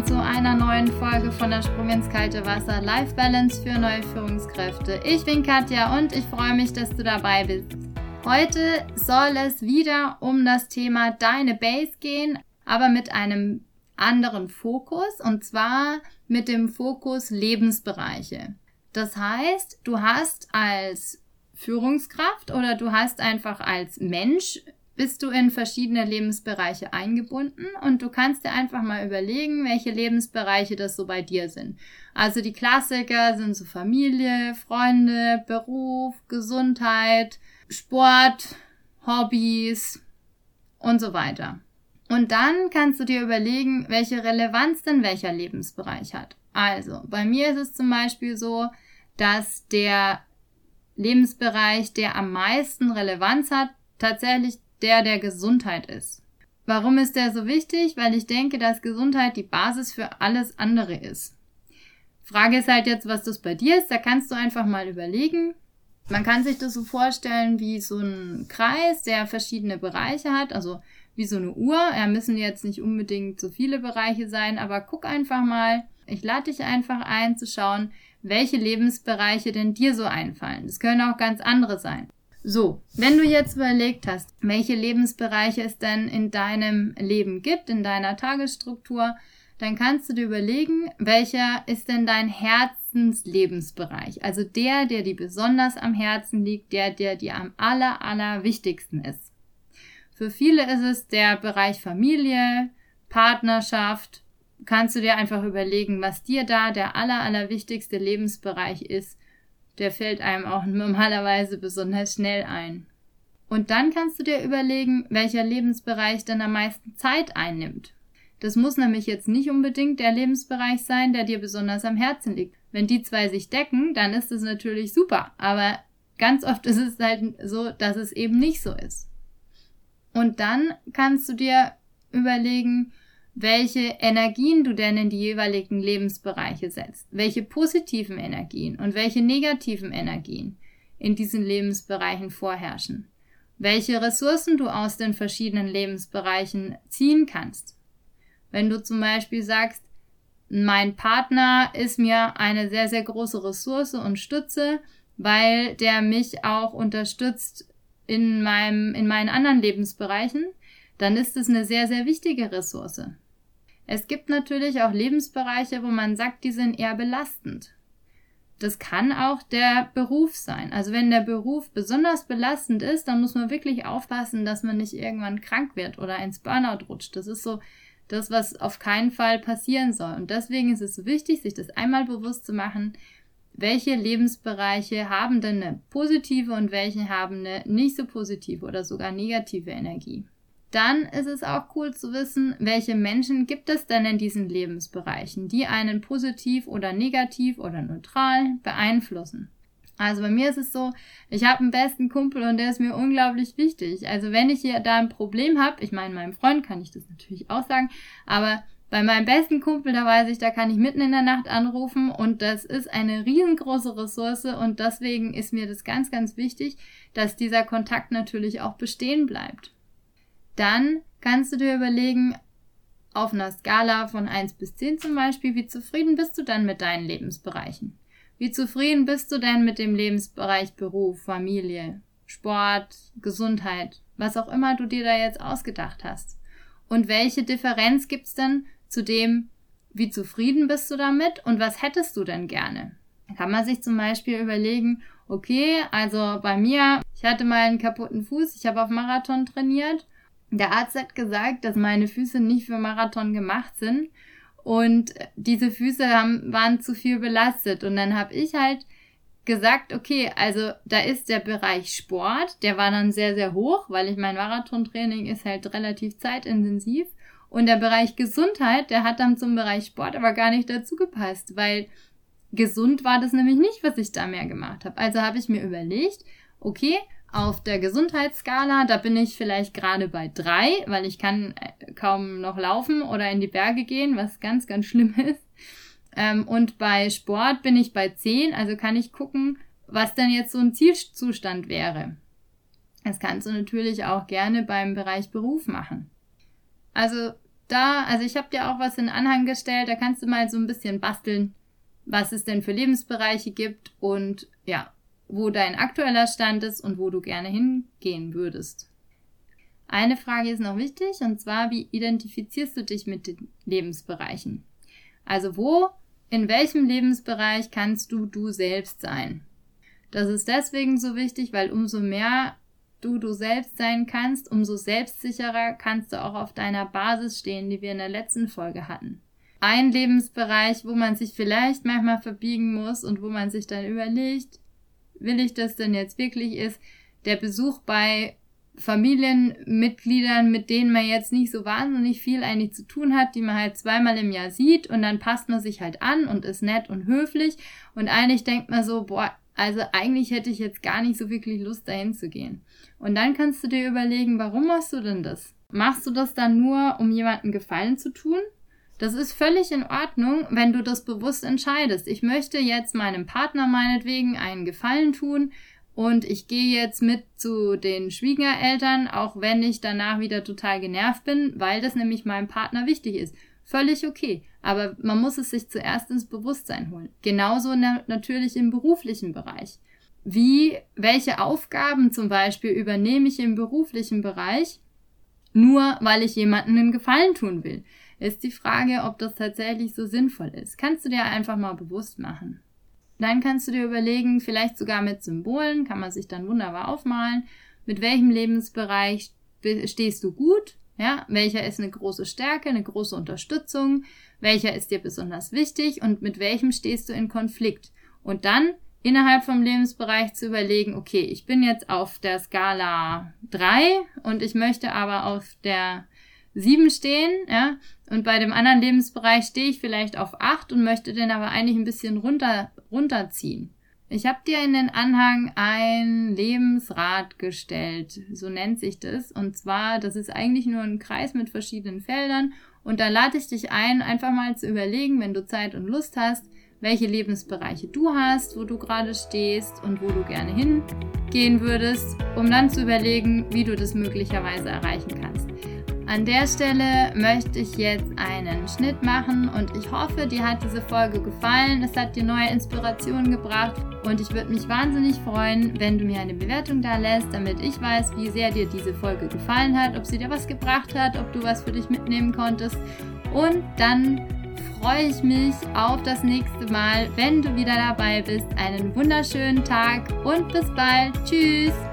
willkommen zu einer neuen Folge von der Sprung ins kalte Wasser Life Balance für neue Führungskräfte. Ich bin Katja und ich freue mich, dass du dabei bist. Heute soll es wieder um das Thema deine Base gehen, aber mit einem anderen Fokus, und zwar mit dem Fokus Lebensbereiche. Das heißt, du hast als Führungskraft oder du hast einfach als Mensch, bist du in verschiedene Lebensbereiche eingebunden und du kannst dir einfach mal überlegen, welche Lebensbereiche das so bei dir sind. Also die Klassiker sind so Familie, Freunde, Beruf, Gesundheit, Sport, Hobbys und so weiter. Und dann kannst du dir überlegen, welche Relevanz denn welcher Lebensbereich hat. Also bei mir ist es zum Beispiel so, dass der Lebensbereich, der am meisten Relevanz hat, tatsächlich der Gesundheit ist. Warum ist der so wichtig? Weil ich denke, dass Gesundheit die Basis für alles andere ist. Frage ist halt jetzt, was das bei dir ist. Da kannst du einfach mal überlegen. Man kann sich das so vorstellen wie so ein Kreis, der verschiedene Bereiche hat, also wie so eine Uhr. Ja, müssen jetzt nicht unbedingt so viele Bereiche sein, aber guck einfach mal. Ich lade dich einfach ein, zu schauen, welche Lebensbereiche denn dir so einfallen. Das können auch ganz andere sein. So, wenn du jetzt überlegt hast, welche Lebensbereiche es denn in deinem Leben gibt, in deiner Tagesstruktur, dann kannst du dir überlegen, welcher ist denn dein Herzenslebensbereich? Also der dir besonders am Herzen liegt, der dir am allerwichtigsten ist. Für viele ist es der Bereich Familie, Partnerschaft. Kannst du dir einfach überlegen, was dir da der allerwichtigste Lebensbereich ist. Der fällt einem auch normalerweise besonders schnell ein. Und dann kannst du dir überlegen, welcher Lebensbereich dann am meisten Zeit einnimmt. Das muss nämlich jetzt nicht unbedingt der Lebensbereich sein, der dir besonders am Herzen liegt. Wenn die zwei sich decken, dann ist das natürlich super. Aber ganz oft ist es halt so, dass es eben nicht so ist. Und dann kannst du dir überlegen, welche Energien du denn in die jeweiligen Lebensbereiche setzt, welche positiven Energien und welche negativen Energien in diesen Lebensbereichen vorherrschen, welche Ressourcen du aus den verschiedenen Lebensbereichen ziehen kannst. Wenn du zum Beispiel sagst, mein Partner ist mir eine sehr große Ressource und Stütze, weil der mich auch unterstützt in meinen anderen Lebensbereichen, dann ist es eine sehr wichtige Ressource. Es gibt natürlich auch Lebensbereiche, wo man sagt, die sind eher belastend. Das kann auch der Beruf sein. Also wenn der Beruf besonders belastend ist, dann muss man wirklich aufpassen, dass man nicht irgendwann krank wird oder ins Burnout rutscht. Das ist so das, was auf keinen Fall passieren soll. Und deswegen ist es so wichtig, sich das einmal bewusst zu machen, welche Lebensbereiche haben denn eine positive und welche haben eine nicht so positive oder sogar negative Energie. Dann ist es auch cool zu wissen, welche Menschen gibt es denn in diesen Lebensbereichen, die einen positiv oder negativ oder neutral beeinflussen. Also bei mir ist es so, ich habe einen besten Kumpel und der ist mir unglaublich wichtig. Also wenn ich hier da ein Problem habe, ich meine, meinem Freund kann ich das natürlich auch sagen, aber bei meinem besten Kumpel, da weiß ich, da kann ich mitten in der Nacht anrufen und das ist eine riesengroße Ressource und deswegen ist mir das ganz wichtig, dass dieser Kontakt natürlich auch bestehen bleibt. Dann kannst du dir überlegen, auf einer Skala von 1 bis 10 zum Beispiel, wie zufrieden bist du dann mit deinen Lebensbereichen? Wie zufrieden bist du denn mit dem Lebensbereich Beruf, Familie, Sport, Gesundheit, was auch immer du dir da jetzt ausgedacht hast? Und welche Differenz gibt's denn zu dem, wie zufrieden bist du damit und was hättest du denn gerne? Da kann man sich zum Beispiel überlegen, okay, also bei mir, ich hatte mal einen kaputten Fuß, ich habe auf Marathon trainiert. Der Arzt hat gesagt, dass meine Füße nicht für Marathon gemacht sind und diese Füße waren zu viel belastet. Und dann habe ich halt gesagt, okay, also da ist der Bereich Sport, der war dann sehr hoch, weil ich mein Marathontraining ist halt relativ zeitintensiv. Und der Bereich Gesundheit, der hat dann zum Bereich Sport aber gar nicht dazu gepasst, weil gesund war das nämlich nicht, was ich da mehr gemacht habe. Also habe ich mir überlegt, okay, auf der Gesundheitsskala, da bin ich vielleicht gerade bei 3, weil ich kann kaum noch laufen oder in die Berge gehen, was ganz schlimm ist. Und bei Sport bin ich bei 10, also kann ich gucken, was denn jetzt so ein Zielzustand wäre. Das kannst du natürlich auch gerne beim Bereich Beruf machen. Also also ich habe dir auch was in den Anhang gestellt, da kannst du mal so ein bisschen basteln, was es denn für Lebensbereiche gibt und ja, wo dein aktueller Stand ist und wo du gerne hingehen würdest. Eine Frage ist noch wichtig, und zwar, wie identifizierst du dich mit den Lebensbereichen? Also in welchem Lebensbereich kannst du selbst sein? Das ist deswegen so wichtig, weil umso mehr du selbst sein kannst, umso selbstsicherer kannst du auch auf deiner Basis stehen, die wir in der letzten Folge hatten. Ein Lebensbereich, wo man sich vielleicht manchmal verbiegen muss und wo man sich dann überlegt, will ich das denn jetzt wirklich, ist der Besuch bei Familienmitgliedern, mit denen man jetzt nicht so wahnsinnig viel eigentlich zu tun hat, die man halt 2-mal im Jahr sieht und dann passt man sich halt an und ist nett und höflich und eigentlich denkt man so, also eigentlich hätte ich jetzt gar nicht so wirklich Lust, dahin zu gehen. Und dann kannst du dir überlegen, warum machst du denn das? Machst du das dann nur, um jemandem Gefallen zu tun? Das ist völlig in Ordnung, wenn du das bewusst entscheidest. Ich möchte jetzt meinem Partner meinetwegen einen Gefallen tun und ich gehe jetzt mit zu den Schwiegereltern, auch wenn ich danach wieder total genervt bin, weil das nämlich meinem Partner wichtig ist. Völlig okay, aber man muss es sich zuerst ins Bewusstsein holen. Genauso natürlich im beruflichen Bereich. Welche Aufgaben zum Beispiel übernehme ich im beruflichen Bereich, nur weil ich jemandem einen Gefallen tun will? Ist die Frage, ob das tatsächlich so sinnvoll ist. Kannst du dir einfach mal bewusst machen. Dann kannst du dir überlegen, vielleicht sogar mit Symbolen, kann man sich dann wunderbar aufmalen, mit welchem Lebensbereich stehst du gut, ja, welcher ist eine große Stärke, eine große Unterstützung, welcher ist dir besonders wichtig und mit welchem stehst du in Konflikt. Und dann innerhalb vom Lebensbereich zu überlegen, okay, ich bin jetzt auf der Skala 3 und ich möchte aber auf der 7 stehen, ja, und bei dem anderen Lebensbereich stehe ich vielleicht auf 8 und möchte den aber eigentlich ein bisschen runterziehen. Ich habe dir in den Anhang ein Lebensrad gestellt, so nennt sich das, und zwar, das ist eigentlich nur ein Kreis mit verschiedenen Feldern und da lade ich dich ein, einfach mal zu überlegen, wenn du Zeit und Lust hast, welche Lebensbereiche du hast, wo du gerade stehst und wo du gerne hingehen würdest, um dann zu überlegen, wie du das möglicherweise erreichen kannst. An der Stelle möchte ich jetzt einen Schnitt machen und ich hoffe, dir hat diese Folge gefallen. Es hat dir neue Inspirationen gebracht und ich würde mich wahnsinnig freuen, wenn du mir eine Bewertung da lässt, damit ich weiß, wie sehr dir diese Folge gefallen hat, ob sie dir was gebracht hat, ob du was für dich mitnehmen konntest. Und dann freue ich mich auf das nächste Mal, wenn du wieder dabei bist. Einen wunderschönen Tag und bis bald. Tschüss!